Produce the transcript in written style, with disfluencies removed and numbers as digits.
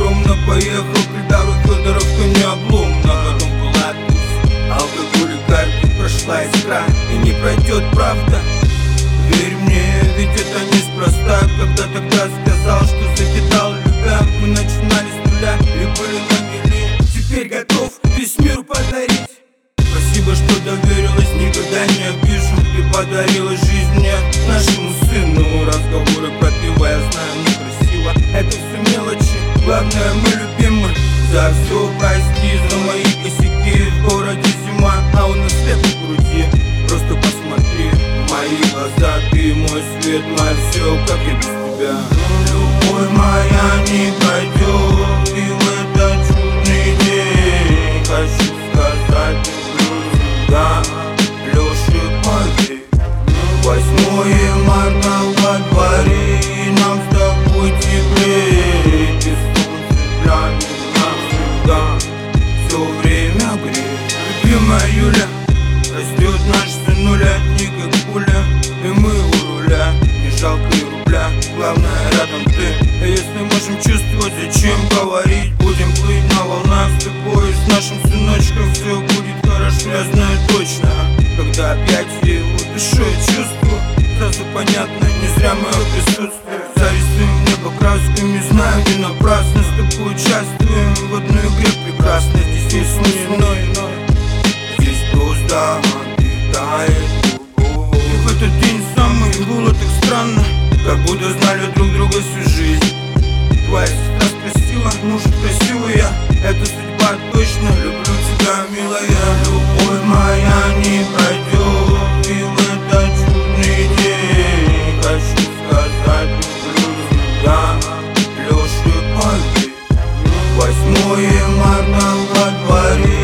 скромно поехал, придал Федоровка необломно. Потом была туз, алкоголь и карты, прошла искра, и не пройдет правда. Верь мне, ведь это неспроста. Когда тогда сказал, что закидал, любя, мы начинали с нуля и были на мели. Теперь готов весь мир подарить. Спасибо, что доверилась, никогда не обижу. Ты подарила жизнь мне, нашему сыну. Разговоры про пиво, я знаю, некрасиво. Это все мелочи, главное мы любимы. За все прости, за мои косяки. В городе зима, а у нас лето в груди. Просто посмотри в мои глаза, ты мой свет, мое все, как и без тебя. Любовь моя не пройдет, и в этот чудный день хочу сказать люблю тебя, Лёша, поверь. 8 марта во дворе, и нам с тобой теплее. И солнце для меня всегда все время греет. Любимая Юля, растет наш сынуля, не как пуля, и мы у руля, не жалко и рубля. Главное рядом ты, а если можем чувствовать, зачем говорить? Будем плыть на волнах с тобой, с нашим сыночком все будет хорошо. Я знаю точно, когда опять его душой чувствую, сразу понятно, не зря мое присутствие. Зарисуем небо красками, знаю, не напрасно с тобой участвуем в одной игре прекрасной. Здесь есть смысл иной, здесь просто обитает любовь. И в этот день самый было так странно, как будто знали друг друга всю жизнь. Твоя сестра спросила, может красивый я? Это судьба точно, люблю тебя, милая. Любовь моя не пройдет, и в этот чудный день хочу сказать люблю тебя, Лёша, поверь. 8 марта во дворе,